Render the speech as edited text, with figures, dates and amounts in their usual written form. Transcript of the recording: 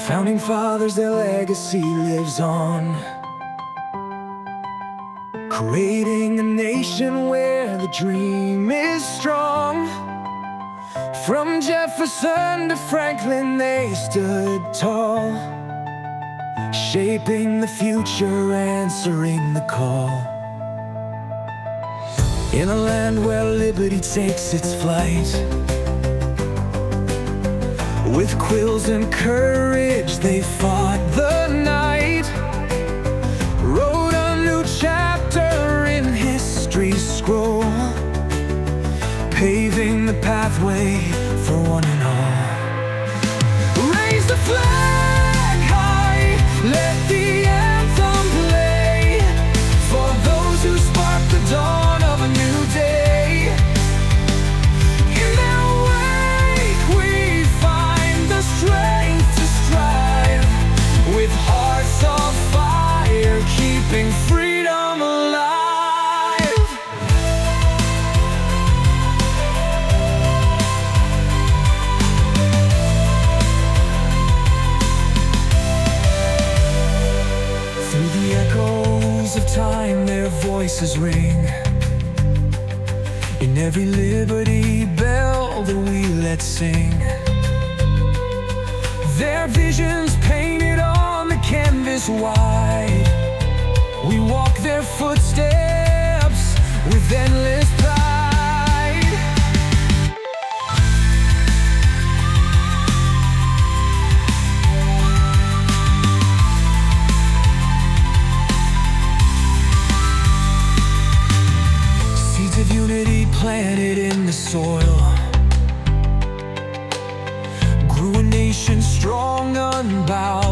Founding fathers, their legacy lives on, creating a nation where the dream is strong. From Jefferson to Franklin, they stood tall, shaping the future, answering the call. In a land where liberty takes its flight, with quills and courage they fought the night, wrote a new chapter in history's scroll, paving the pathway for one and all. Raise the flag high, let the anthem play, for those who sparked the dawn of a new day. In their wake we find the strength to strive, with hearts of fire, keeping freedom alive. Through the echoes of time, their voices ring. In every Liberty Bell that we let sing, their visions painted on the canvas wide. We walk their footsteps with endless pride. Seeds of unity planted in the soil grew a nation strong, unbowed.